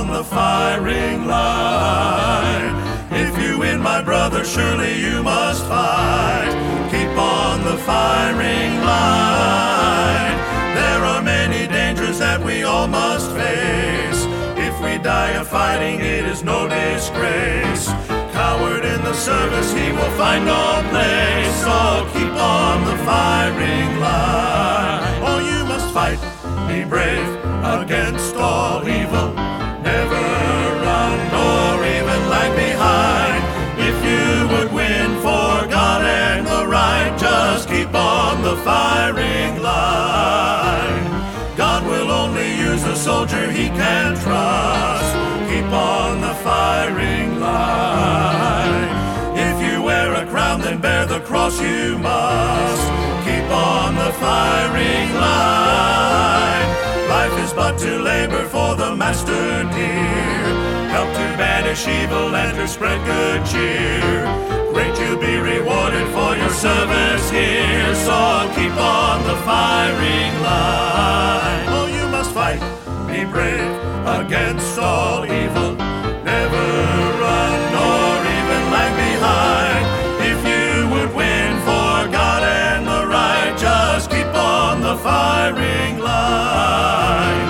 on the firing line. If you win, my brother, surely you must fight. Keep on the firing line. There are many dangers that we all must face. If we die of fighting, it is no disgrace. Coward in the service, he will find no place. So keep on the firing line. Oh, you must fight, be brave against all evil. Never run nor even lag behind. If you would win for God and the right, just keep on the firing line. God will only use a soldier he can trust. Keep on the firing line. If you wear a crown, then bear the cross you must. Keep on the firing line. Life is but to labor for the Master dear. Help to banish evil and to spread good cheer. Great you'll be rewarded for your service here. So keep on the firing line. Oh, you must fight, be brave against all evil. Never run nor even lag behind. If you would win for God and the right, just keep on the firing line.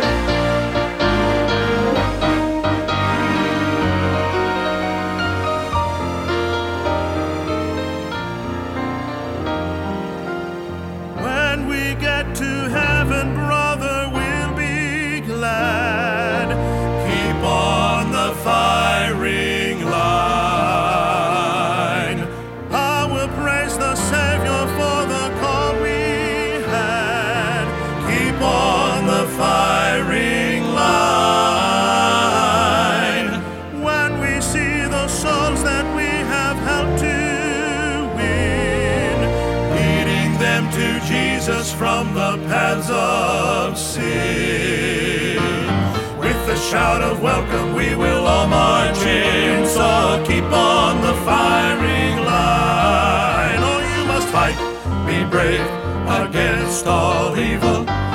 When we get to heaven, brother, we'll be glad. Keep on the firing line. I will praise the Savior for the call we had. Keep on the firing line. When we see the souls that we have helped to win, leading them to Jesus from the paths of sin. With a shout of welcome we will all march in. So keep on the firing line. Oh, you must fight, be brave against all evil.